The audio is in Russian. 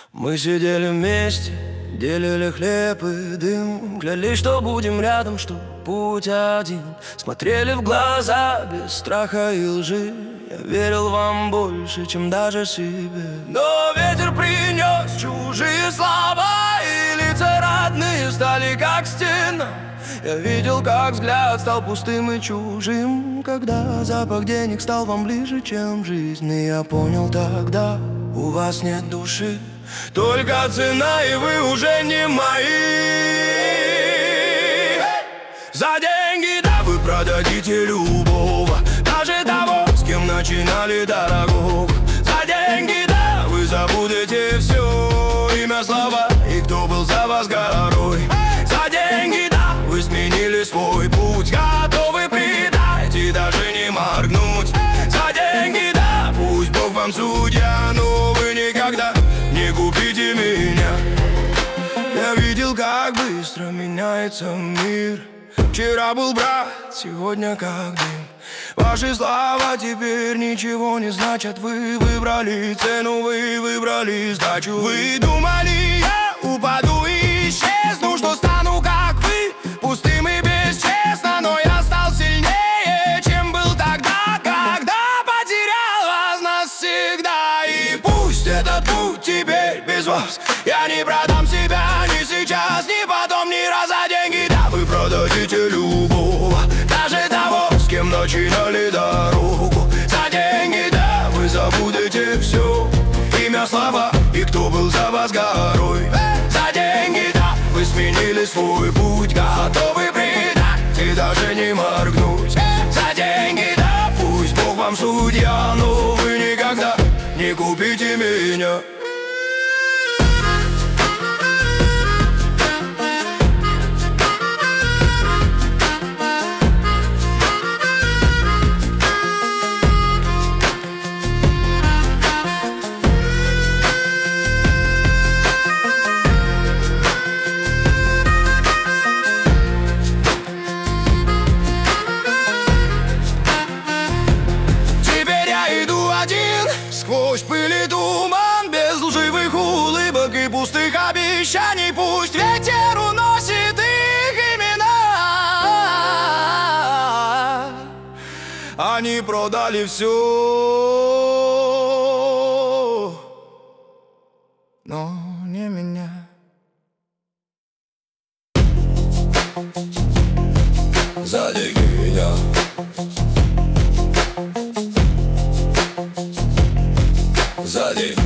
Мы сидели вместе, делили хлеб и дым, клялись, что будем рядом, что путь один. Смотрели в глаза без страха и лжи. Я верил вам больше, чем даже себе. Но ветер принес чужие слова, и лица родные стали как стена. Я видел, как взгляд стал пустым и чужим, когда запах денег стал вам ближе, чем жизнь. И я понял тогда, у вас нет души, только цена, и вы уже не мои. За деньги, да, вы продадите любого, даже того, с кем начинали дорогого. За деньги, да, вы забудете все, имя, слова и кто был за вас горой. За деньги, да, вы сменили свой путь, готовы предать и даже не моргнуть. За деньги, да, пусть Бог вам судья, но вы никогда не купите меня. Я видел, как быстро меняется мир. Вчера был брат, сегодня как дым. Ваши слова теперь ничего не значат. Вы выбрали цену, вы выбрали сдачу. Вы думали, я упаду и исчезну, что стану как вы, пустым и бесчестно. Но я стал сильнее, чем был тогда, когда потерял вас навсегда. И пусть этот путь теперь без вас, я не продам себя ни сейчас, ни потом, ни раз. За деньги, да, вы продадите любого, даже того, с кем начинали дорогу. За деньги, да, вы забудете все, имя, слова и кто был за вас горой. За деньги, да, вы сменили свой путь, готовы предать и даже не моргнуть. За деньги, да, пусть Бог вам судья, но вы никогда не купите меня. Сквозь пыль и туман, без лживых улыбок и пустых обещаний, пусть ветер уносит их имена. Они продали все, но не меня. За деньги я сзади.